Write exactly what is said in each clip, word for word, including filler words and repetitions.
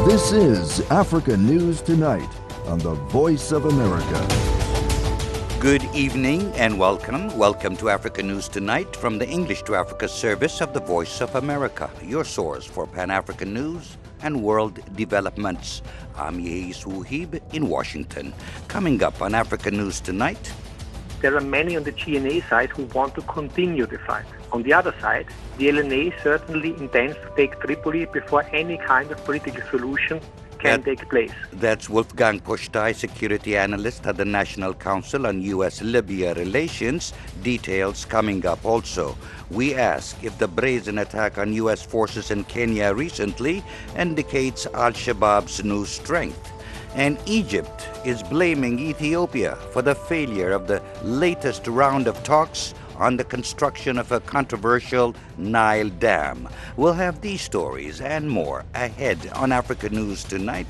This is Africa News Tonight on the Voice of America. Good evening and welcome. Welcome to Africa News Tonight from the English to Africa service of the Voice of America, your source for Pan-African news and world developments. I'm Yeis Wuhib in Washington. Coming up on Africa News Tonight. There are many on the G N A side who want to continue the fight. On the other side, the L N A certainly intends to take Tripoli before any kind of political solution can That- take place. That's Wolfgang Pushtai, security analyst at the National Council on U S Libya Relations. Details coming up also. We ask if the brazen attack on U S forces in Kenya recently indicates al-Shabaab's new strength. And Egypt is blaming Ethiopia for the failure of the latest round of talks on the construction of a controversial Nile Dam. We'll have these stories and more ahead on Africa News Tonight.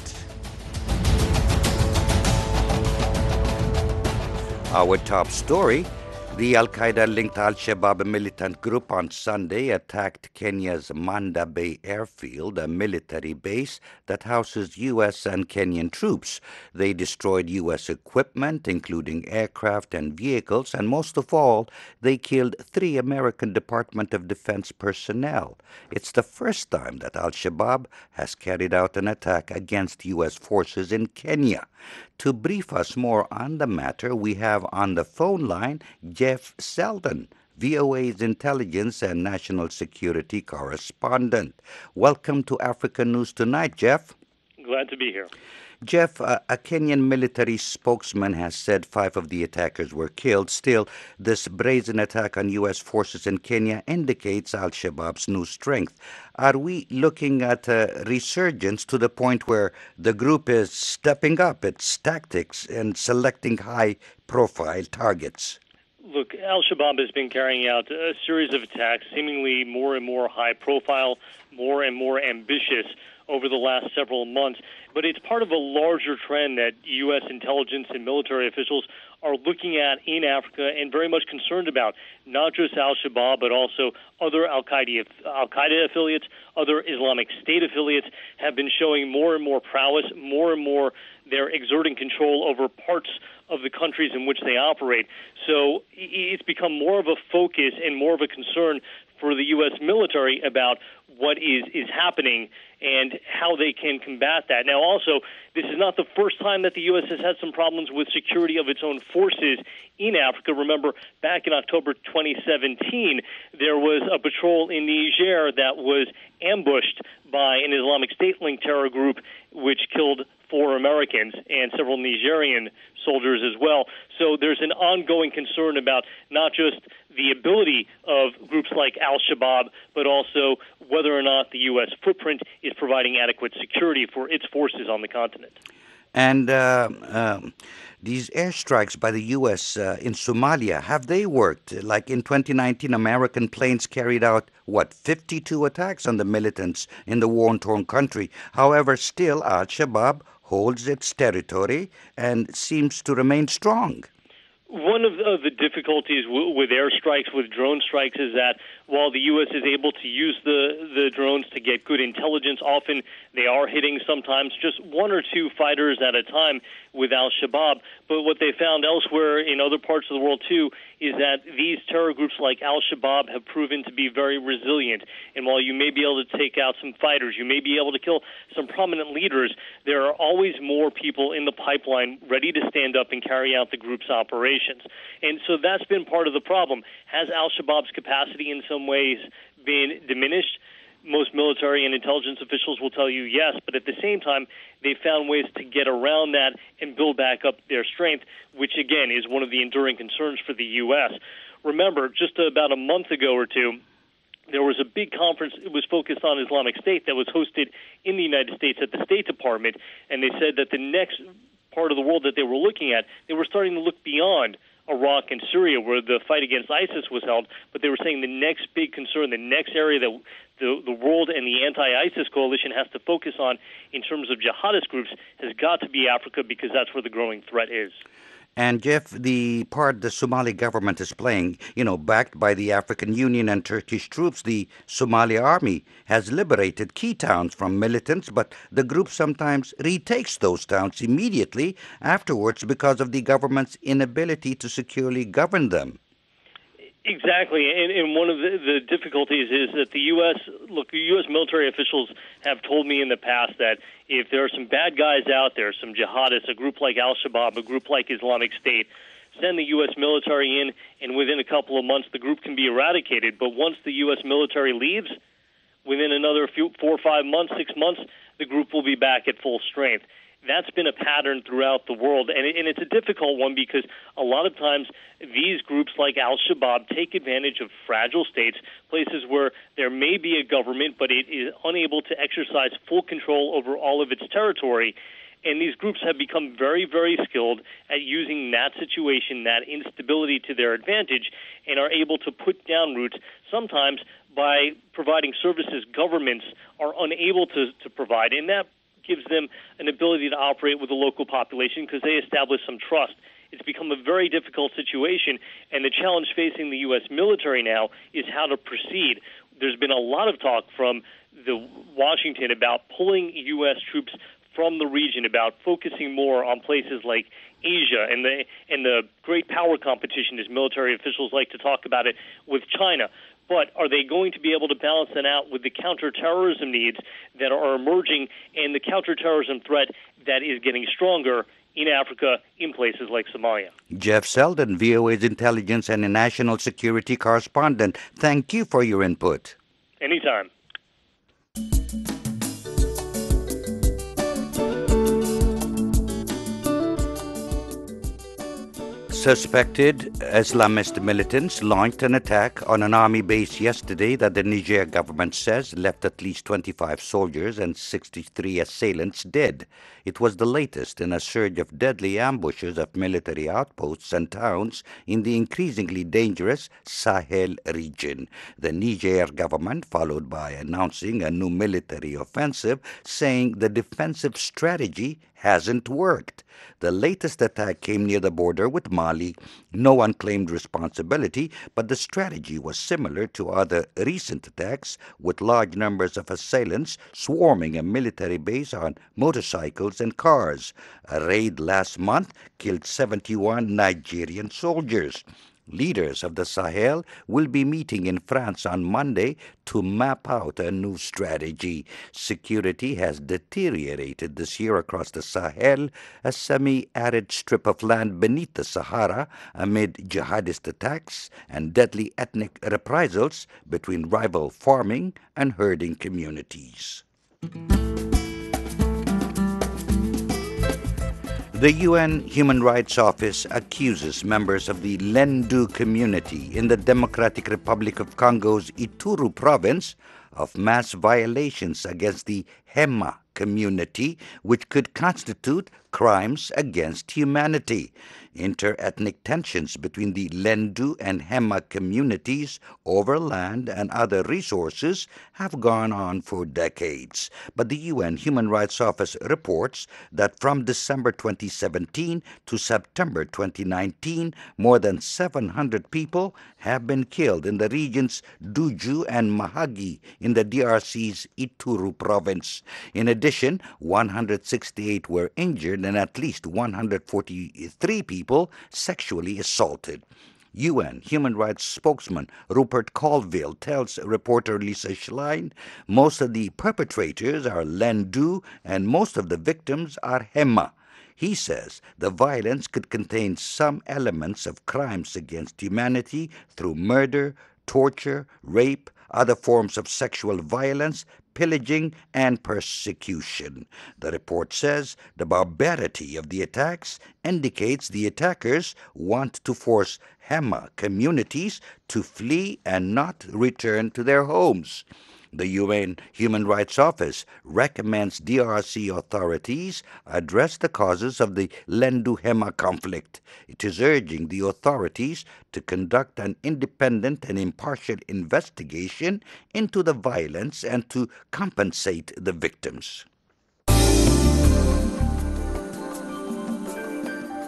Our top story: the Al-Qaeda-linked Al-Shabaab militant group on Sunday attacked Kenya's Manda Bay airfield, a military base that houses U S and Kenyan troops. They destroyed U S equipment, including aircraft and vehicles, and most of all, they killed three American Department of Defense personnel. It's the first time that Al-Shabaab has carried out an attack against U S forces in Kenya. To brief us more on the matter, we have on the phone line Jeff Selden, V O A's intelligence and national security correspondent. Welcome to Africa News Tonight, Jeff. Glad to be here. Jeff, uh, a Kenyan military spokesman has said five of the attackers were killed. Still, this brazen attack on U S forces in Kenya indicates al-Shabaab's new strength. Are we looking at a resurgence to the point where the group is stepping up its tactics and selecting high-profile targets? Look, al-Shabaab has been carrying out a series of attacks, seemingly more and more high-profile, more and more ambitious over the last several months. But it's part of a larger trend that U S intelligence and military officials are looking at in Africa and very much concerned about. Not just al-Shabaab, but also other Al-Qaeda, Al-Qaeda affiliates, other Islamic State affiliates have been showing more and more prowess, more and more they're exerting control over parts of the countries in which they operate. So it's become more of a focus and more of a concern for the U S military about what is, is happening and how they can combat that. Now, also, this is not the first time that the U S has had some problems with security of its own forces in Africa. Remember, back in October twenty seventeen, there was a patrol in Niger that was ambushed by an Islamic State-linked terror group, which killed four Americans and several Nigerian soldiers as well. So there's an ongoing concern about not just the ability of groups like al-Shabaab, but also whether or not the U S footprint is providing adequate security for its forces on the continent. And uh, um, these airstrikes by the U S uh, in Somalia, have they worked? Like in twenty nineteen, American planes carried out, what, fifty-two attacks on the militants in the war-torn country. However, still al-Shabaab holds its territory and seems to remain strong. One of the, of the difficulties w- with airstrikes, with drone strikes, is that while the U S is able to use the, the drones to get good intelligence, often they are hitting sometimes just one or two fighters at a time with al-Shabaab. But what they found elsewhere in other parts of the world, too, is that these terror groups like al-Shabaab have proven to be very resilient. And while you may be able to take out some fighters, you may be able to kill some prominent leaders, there are always more people in the pipeline ready to stand up and carry out the group's operations. And so that's been part of the problem. Has al-Shabaab's capacity in some ways been diminished? Most military and intelligence officials will tell you yes, but at the same time, they found ways to get around that and build back up their strength, which, again, is one of the enduring concerns for the U S. Remember, just about a month ago or two, there was a big conference. It was focused on Islamic State that was hosted in the United States at the State Department, and they said that the next part of the world that they were looking at, they were starting to look beyond Iraq and Syria, where the fight against ISIS was held, but they were saying the next big concern, the next area that the, the world and the anti-ISIS coalition has to focus on in terms of jihadist groups has got to be Africa, because that's where the growing threat is. And Jeff, the part the Somali government is playing, you know, backed by the African Union and Turkish troops, the Somali army has liberated key towns from militants, but the group sometimes retakes those towns immediately afterwards because of the government's inability to securely govern them. Exactly, and, and one of the, the difficulties is that the U S, look, U S military officials have told me in the past that if there are some bad guys out there, some jihadists, a group like Al-Shabaab, a group like Islamic State, send the U S military in, and within a couple of months the group can be eradicated. But once the U S military leaves, within another few, four or five months, six months, the group will be back at full strength. That's been a pattern throughout the world, and, it, and it's a difficult one because a lot of times these groups like Al-Shabaab take advantage of fragile states, places where there may be a government, but it is unable to exercise full control over all of its territory. And these groups have become very, very skilled at using that situation, that instability to their advantage, and are able to put down roots sometimes by providing services governments are unable to, to provide. And that gives them an ability to operate with the local population because they establish some trust. It's become a very difficult situation, and the challenge facing the U S military now is how to proceed. There's been a lot of talk from the Washington about pulling U S troops from the region, about focusing more on places like Asia and the and the great power competition, as military officials like to talk about it, with China. But are they going to be able to balance that out with the counterterrorism needs that are emerging and the counterterrorism threat that is getting stronger in Africa, in places like Somalia? Jeff Selden, V O A's intelligence and national security correspondent, thank you for your input. Anytime. Suspected Islamist militants launched an attack on an army base yesterday that the Niger government says left at least twenty-five soldiers and sixty-three assailants dead. It was the latest in a surge of deadly ambushes of military outposts and towns in the increasingly dangerous Sahel region. The Niger government followed by announcing a new military offensive, saying the defensive strategy hasn't worked. The latest attack came near the border with Mali. No one claimed responsibility, but the strategy was similar to other recent attacks, with large numbers of assailants swarming a military base on motorcycles and cars. A raid last month killed seventy-one Nigerian soldiers. Leaders of the Sahel will be meeting in France on Monday to map out a new strategy. Security has deteriorated this year across the Sahel, a semi-arid strip of land beneath the Sahara, amid jihadist attacks and deadly ethnic reprisals between rival farming and herding communities. The U N Human Rights Office accuses members of the Lendu community in the Democratic Republic of Congo's Ituri province of mass violations against the Hema community, which could constitute crimes against humanity. Inter-ethnic tensions between the Lendu and Hema communities over land and other resources have gone on for decades. But the U N Human Rights Office reports that from December twenty seventeen to September twenty nineteen, more than seven hundred people have been killed in the regions Duju and Mahagi in the D R C's Ituri province. In addition, one hundred sixty-eight were injured and at least one hundred forty-three people sexually assaulted. U N Human Rights spokesman Rupert Colville tells reporter Lisa Schlein most of the perpetrators are Lendu and most of the victims are Hema. He says the violence could contain some elements of crimes against humanity through murder, torture, rape, other forms of sexual violence, pillaging, and persecution. The report says the barbarity of the attacks indicates the attackers want to force Hema communities to flee and not return to their homes. The U N Human Rights Office recommends D R C authorities address the causes of the Lendu-Hema conflict. It is urging the authorities to conduct an independent and impartial investigation into the violence and to compensate the victims.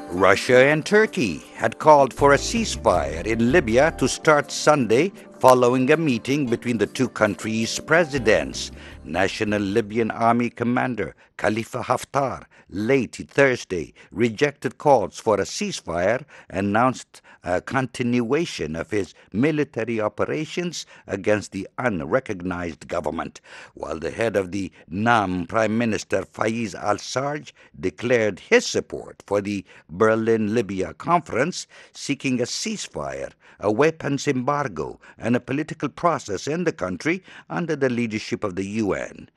Russia and Turkey had called for a ceasefire in Libya to start Sunday following a meeting between the two countries' presidents. National Libyan Army Commander Khalifa Haftar late Thursday rejected calls for a ceasefire and announced a continuation of his military operations against the unrecognized government, while the head of the N A M Prime Minister Fayez al-Sarraj declared his support for the Berlin-Libya conference, seeking a ceasefire, a weapons embargo, and a political process in the country under the leadership of the U N.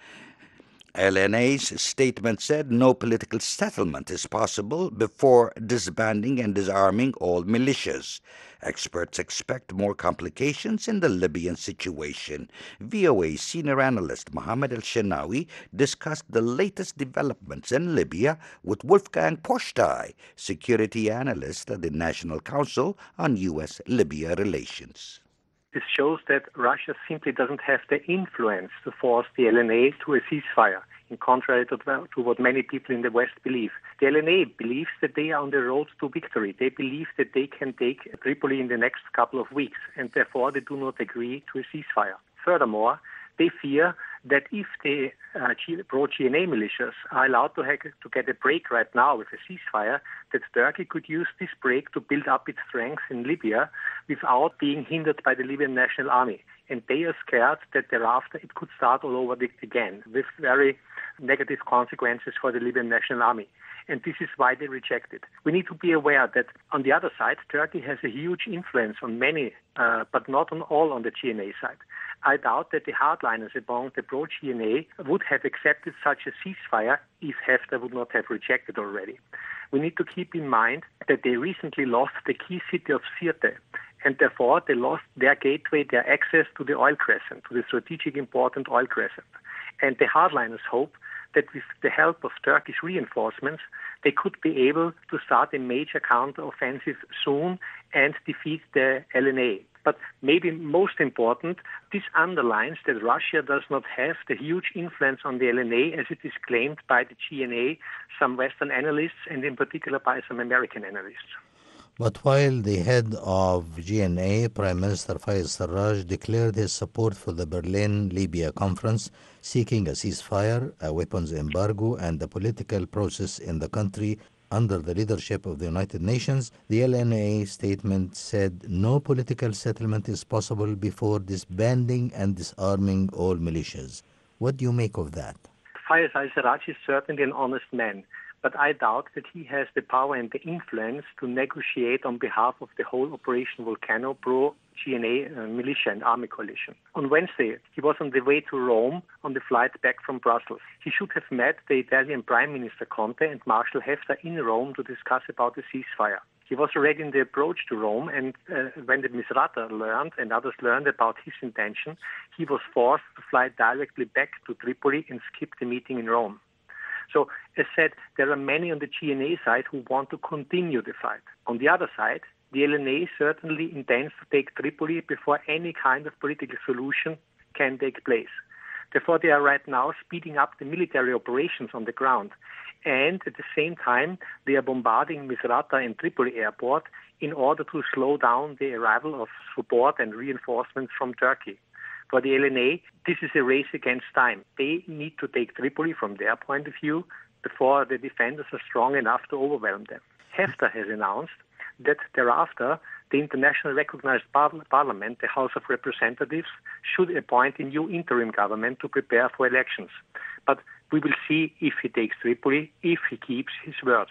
L N A's statement said no political settlement is possible before disbanding and disarming all militias. Experts expect more complications in the Libyan situation. V O A senior analyst Mohammed El-Shenawi discussed the latest developments in Libya with Wolfgang Postei, security analyst at the National Council on U S-Libya Relations. This shows that Russia simply doesn't have the influence to force the L N A to a ceasefire, in contrary to, to what many people in the West believe. The L N A believes that they are on the road to victory. They believe that they can take Tripoli in the next couple of weeks, and therefore they do not agree to a ceasefire. Furthermore, they fear that if the uh, pro-G N A militias are allowed to, have, to get a break right now with a ceasefire, that Turkey could use this break to build up its strength in Libya without being hindered by the Libyan National Army. And they are scared that thereafter it could start all over again with very negative consequences for the Libyan National Army. And this is why they reject it. We need to be aware that on the other side, Turkey has a huge influence on many, uh, but not on all on the G N A side. I doubt that the hardliners among the pro-G N A would have accepted such a ceasefire if Haftar would not have rejected already. We need to keep in mind that they recently lost the key city of Sirte, and therefore they lost their gateway, their access to the oil crescent, to the strategic important oil crescent. And the hardliners hope that with the help of Turkish reinforcements, they could be able to start a major counter-offensive soon and defeat the L N A. But maybe most important, this underlines that Russia does not have the huge influence on the L N A as it is claimed by the G N A, some Western analysts, and in particular by some American analysts. But while the head of G N A, Prime Minister Fayez Sarraj, declared his support for the Berlin-Libya conference, seeking a ceasefire, a weapons embargo, and a political process in the country under the leadership of the United Nations, the L N A statement said no political settlement is possible before disbanding and disarming all militias. What do you make of that? Fayez al-Sarraj is certainly an honest man, but I doubt that he has the power and the influence to negotiate on behalf of the whole Operation Volcano pro-G N A uh, militia and army coalition. On Wednesday, he was on the way to Rome on the flight back from Brussels. He should have met the Italian Prime Minister Conte and Marshal Haftar in Rome to discuss about the ceasefire. He was already in the approach to Rome, and uh, when the Misrata learned and others learned about his intention, he was forced to fly directly back to Tripoli and skip the meeting in Rome. So, as said, there are many on the G N A side who want to continue the fight. On the other side, the L N A certainly intends to take Tripoli before any kind of political solution can take place. Therefore, they are right now speeding up the military operations on the ground. And at the same time, they are bombarding Misrata and Tripoli airport in order to slow down the arrival of support and reinforcements from Turkey. For the L N A, this is a race against time. They need to take Tripoli from their point of view before the defenders are strong enough to overwhelm them. Haftar has announced that thereafter, the internationally recognized par- parliament, the House of Representatives, should appoint a new interim government to prepare for elections. But we will see if he takes Tripoli, if he keeps his word.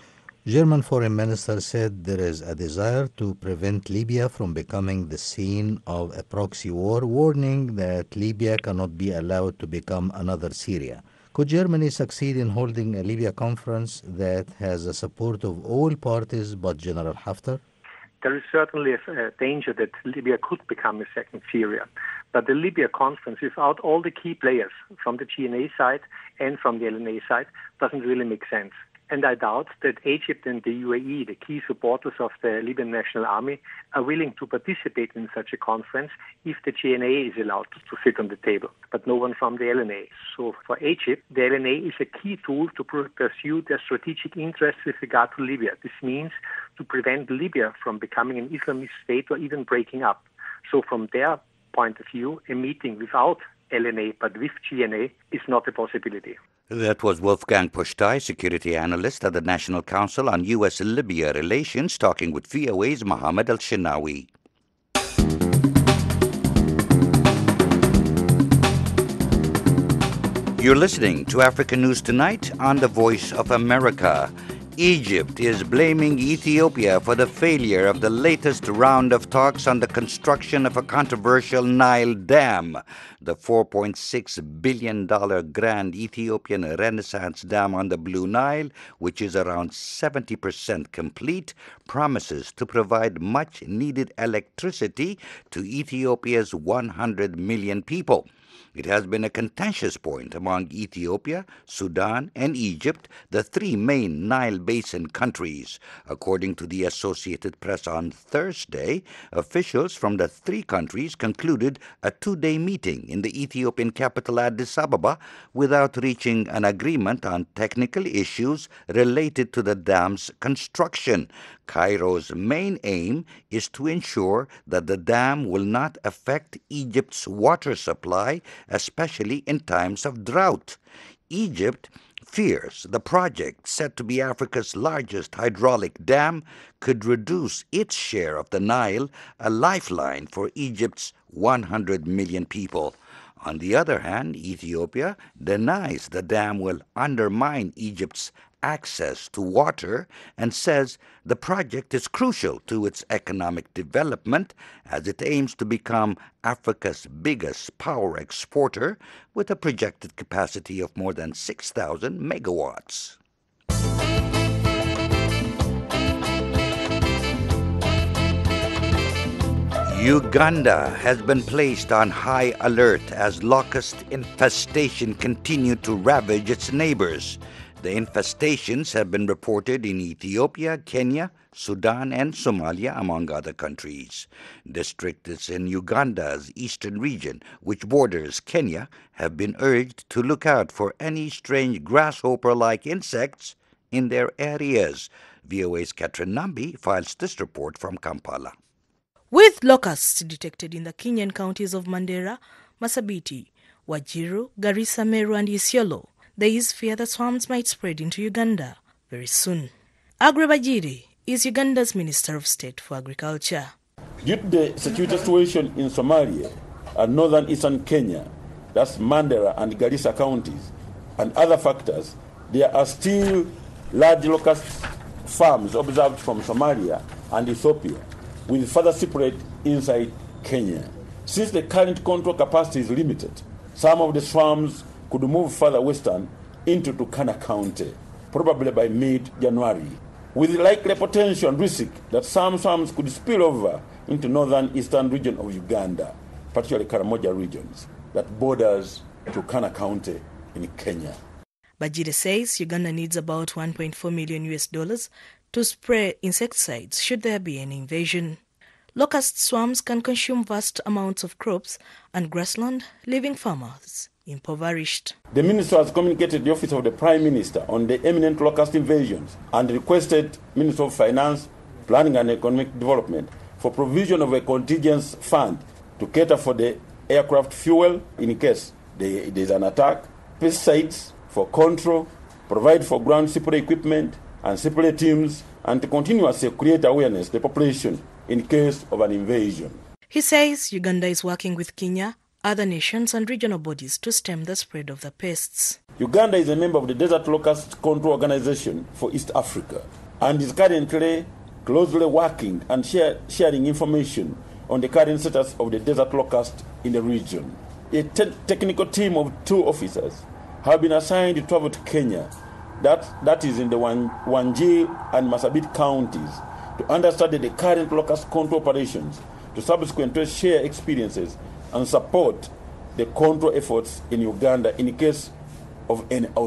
German Foreign Minister said there is a desire to prevent Libya from becoming the scene of a proxy war, warning that Libya cannot be allowed to become another Syria. Could Germany succeed in holding a Libya conference that has the support of all parties but General Haftar? There is certainly a, a danger that Libya could become a second Syria. But the Libya conference, without all the key players from the G N A side and from the L N A side, doesn't really make sense. And I doubt that Egypt and the U A E, the key supporters of the Libyan National Army, are willing to participate in such a conference if the G N A is allowed to, to sit on the table, but no one from the L N A. So for Egypt, the L N A is a key tool to pr- pursue their strategic interests with regard to Libya. This means to prevent Libya from becoming an Islamist state or even breaking up. So from their point of view, a meeting without L N A but with G N A is not a possibility. That was Wolfgang Pushtai, security analyst at the National Council on U S Libya Relations, talking with V O A's Mohammed Al-Shinawi. You're listening to Africa News Tonight on the Voice of America. Egypt is blaming Ethiopia for the failure of the latest round of talks on the construction of a controversial Nile Dam. The four point six billion dollars Grand Ethiopian Renaissance Dam on the Blue Nile, which is around seventy percent complete, promises to provide much-needed electricity to Ethiopia's one hundred million people. It has been a contentious point among Ethiopia, Sudan, and Egypt, the three main Nile Basin countries. According to the Associated Press on Thursday, officials from the three countries concluded a two-day meeting in the Ethiopian capital Addis Ababa without reaching an agreement on technical issues related to the dam's construction. Cairo's main aim is to ensure that the dam will not affect Egypt's water supply, especially in times of drought. Egypt fears the project, set to be Africa's largest hydraulic dam, could reduce its share of the Nile, a lifeline for Egypt's one hundred million people. On the other hand, Ethiopia denies the dam will undermine Egypt's access to water and says the project is crucial to its economic development as it aims to become Africa's biggest power exporter with a projected capacity of more than six thousand megawatts. Uganda has been placed on high alert as locust infestation continued to ravage its neighbors. The infestations have been reported in Ethiopia, Kenya, Sudan, and Somalia, among other countries. Districts in Uganda's eastern region, which borders Kenya, have been urged to look out for any strange grasshopper-like insects in their areas. V O A's Catherine Nambi files this report from Kampala. With locusts detected in the Kenyan counties of Mandera, Marsabit, Wajiru, Garissa, Meru, and Isiolo, there is fear that swarms might spread into Uganda very soon. Aggrey Bajiri is Uganda's Minister of State for Agriculture. Due to the security situation in Somalia and northern eastern Kenya, that's Mandera and Garissa counties, and other factors, there are still large locust farms observed from Somalia and Ethiopia, with further separate inside Kenya. Since the current control capacity is limited, some of the swarms could move further western into Turkana County, probably by mid-January, with likely potential and risk that some swarms could spill over into northern eastern region of Uganda, particularly Karamoja regions, that borders Turkana County in Kenya. Bajiri says Uganda needs about one point four million U S dollars to spray insecticides should there be an invasion. Locust swarms can consume vast amounts of crops and grassland, leaving farmers impoverished. The minister has communicated the office of the Prime Minister on the imminent locust invasions and requested Minister of Finance, Planning and Economic Development for provision of a contingency fund to cater for the aircraft fuel in case there is an attack, pesticides for control, provide for ground supply equipment and supply teams, and to continuously create awareness to the population in case of an invasion. He says Uganda is working with Kenya, other nations and regional bodies to stem the spread of the pests. Uganda is a member of the Desert Locust Control Organization for East Africa and is currently closely working and share, sharing information on the current status of the desert locust in the region. A te- technical team of two officers have been assigned to travel to Kenya, that, that is in the Wan, Wajir and Marsabit counties, to understand the current locust control operations, to subsequently share experiences and support the control efforts in Uganda in case of any outbreak.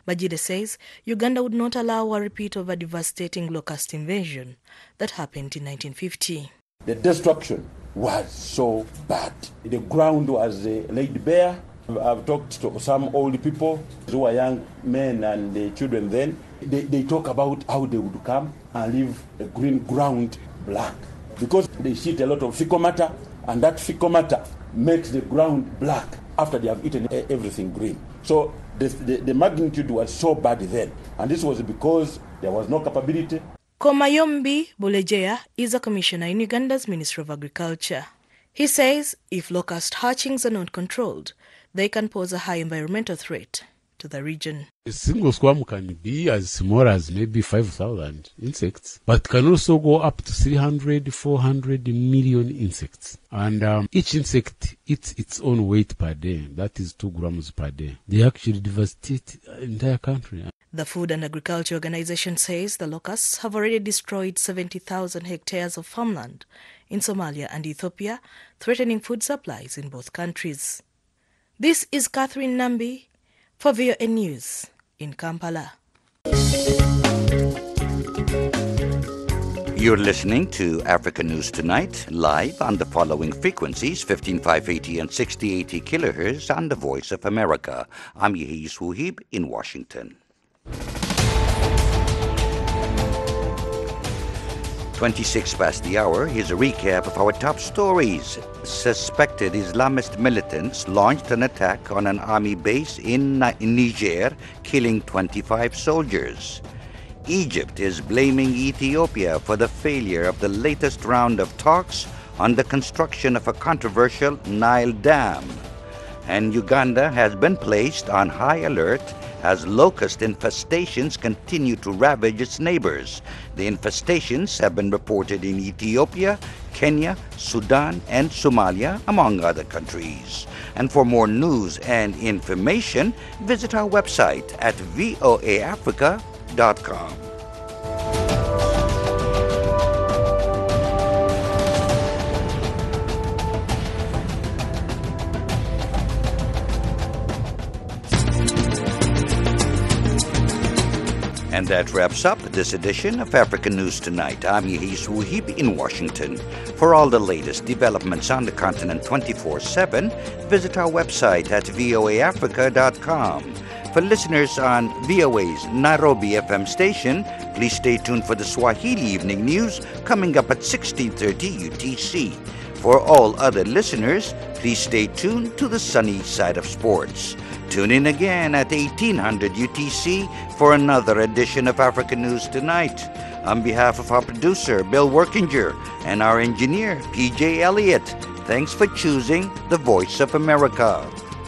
Bajide says Uganda would not allow a repeat of a devastating locust invasion that happened in nineteen fifty. The destruction was so bad. The ground was uh, laid bare. I've talked to some old people who were young men and uh, children then. They, they talk about how they would come and leave a green ground black because they shit a lot of fecal matter, and that fecal matter makes the ground black after they have eaten everything green. So the, the, the magnitude was so bad then, and this was because there was no capability. Komayombi Bulejea is a commissioner in Uganda's Ministry of Agriculture. He says if locust hatchings are not controlled, they can pose a high environmental threat to the region. A single swarm can be as small as maybe five thousand insects, but can also go up to three hundred, four hundred million insects. And um, each insect eats its own weight per day. That is two grams per day. They actually devastate the entire country. The Food and Agriculture Organization says the locusts have already destroyed seventy thousand hectares of farmland in Somalia and Ethiopia, threatening food supplies in both countries. This is Catherine Nambi for V O A News in Kampala. You're listening to Africa News Tonight, live on the following frequencies, fifteen five eighty and sixty eighty kilohertz on the Voice of America. I'm Yehis Wuhib in Washington. twenty-six past the hour, here's a recap of our top stories. Suspected Islamist militants launched an attack on an army base in Niger, killing twenty-five soldiers. Egypt is blaming Ethiopia for the failure of the latest round of talks on the construction of a controversial Nile Dam. And Uganda has been placed on high alert as locust infestations continue to ravage its neighbors. The infestations have been reported in Ethiopia, Kenya, Sudan, and Somalia, among other countries. And for more news and information, visit our website at voa africa dot com. And that wraps up this edition of African News Tonight. I'm Yehis Wuhib in Washington. For all the latest developments on the continent twenty-four seven, visit our website at voa africa dot com. For listeners on V O A's Nairobi F M station, please stay tuned for the Swahili Evening News coming up at sixteen thirty U T C. For all other listeners, please stay tuned to the sunny side of sports. Tune in again at eighteen hundred U T C for another edition of African News Tonight. On behalf of our producer, Bill Workinger, and our engineer, P J Elliott, thanks for choosing the Voice of America.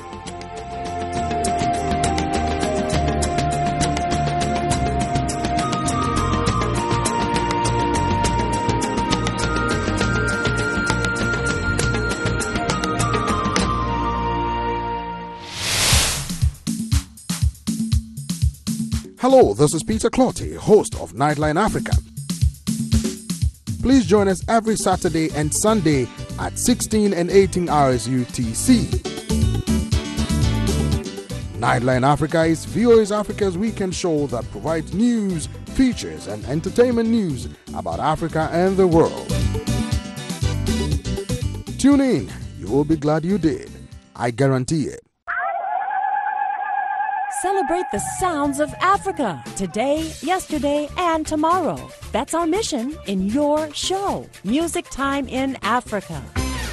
Hello, this is Peter Clotty, host of Nightline Africa. Please join us every Saturday and Sunday at sixteen and eighteen hours U T C. Nightline Africa is V O A's Africa's weekend show that provides news, features, and entertainment news about Africa and the world. Tune in. You will be glad you did. I guarantee it. Celebrate the sounds of Africa today, yesterday, and tomorrow. That's our mission in your show, Music Time in Africa.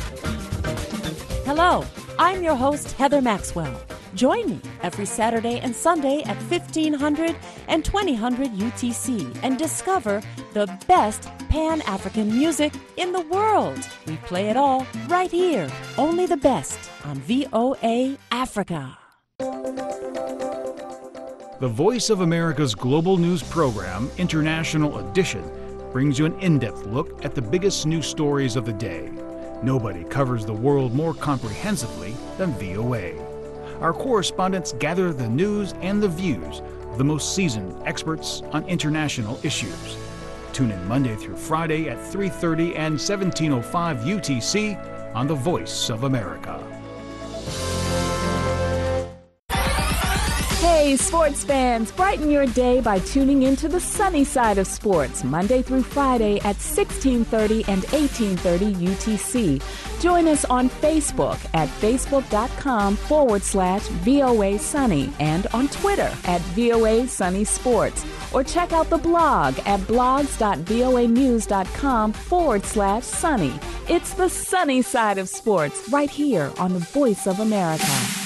Hello, I'm your host, Heather Maxwell. Join me every Saturday and Sunday at fifteen hundred and twenty hundred U T C and discover the best Pan-African music in the world. We play it all right here, only the best on V O A Africa. The Voice of America's global news program, International Edition, brings you an in-depth look at the biggest news stories of the day. Nobody covers the world more comprehensively than V O A. Our correspondents gather the news and the views of the most seasoned experts on international issues. Tune in Monday through Friday at three thirty and seventeen oh five U T C on The Voice of America. Hey, sports fans, brighten your day by tuning into the sunny side of sports, Monday through Friday at sixteen thirty and eighteen thirty U T C. Join us on Facebook at facebook.com forward slash VOA Sunny and on Twitter at VOA Sunny Sports. Or check out the blog at blogs.voanews.com forward slash sunny. It's the sunny side of sports right here on the Voice of America.